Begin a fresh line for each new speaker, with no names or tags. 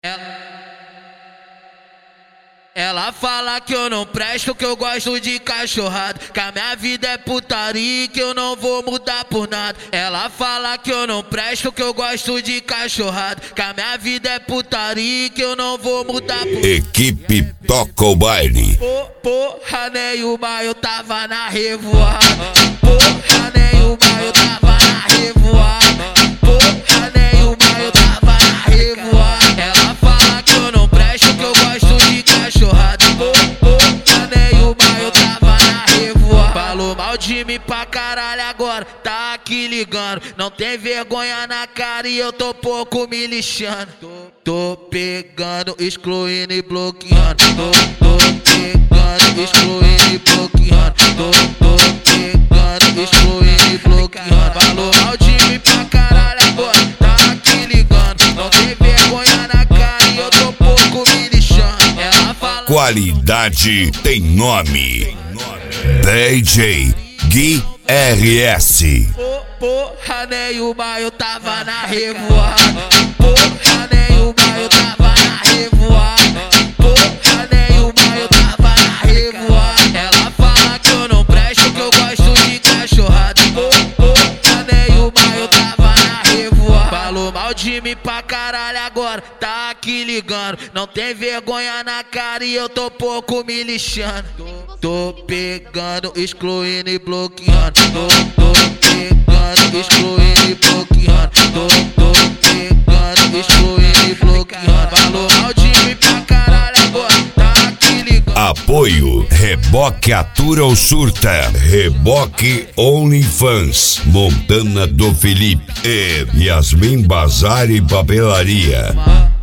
Ela fala que eu não presto, que eu gosto de cachorrada, que a minha vida é putaria e que eu não vou mudar por nada. Ela fala que eu não presto, que eu gosto de cachorrada, que a minha vida é putaria e que eu não vou mudar por nada.
Equipe toca o baile.
Porra nenhuma, eu tava na revoada. Porra nenhuma, eu tava na revoada. Porra nenhuma, eu tava na revoada. Ela fala que eu não presto, que eu gosto de cachorrada. Porra nenhuma, eu tava na revoada. Falou mal de mim pra caralho agora, tá aqui ligando. Não tem vergonha na cara e eu tô pouco me lixando. Tô pegando, excluindo e bloqueando. Tô pegando, excluindo e bloqueando. Tô pegando, excluindo e bloqueando. Falou mal de mim pra caralho agora, tá aqui ligando. Não tem vergonha na cara e eu tô pouco me lixando. Ela fala...
Qualidade tem nome. DJ Gui RS.
Porra nenhuma, eu tava na revoada. Porra nenhuma, eu tava na revoada. Porra nenhuma, eu tava na revoada. Ela fala que eu não presto, que eu gosto de cachorrada. Porra nenhuma, eu tava na revoada. Falou mal de mim pra caralho agora, tá aqui ligando. Não tem vergonha na cara e eu tô pouco me lixando. Tô pegando, excluindo e bloqueando. Tô pegando, excluindo e bloqueando. Tô pegando, excluindo e bloqueando. Falou mal de mim pra caralho agora, tá aqui ligando.
Apoio Reboque Atura ou Surta, Reboque OnlyFans, Montana do Felipe e Yasmin Bazar e Papelaria.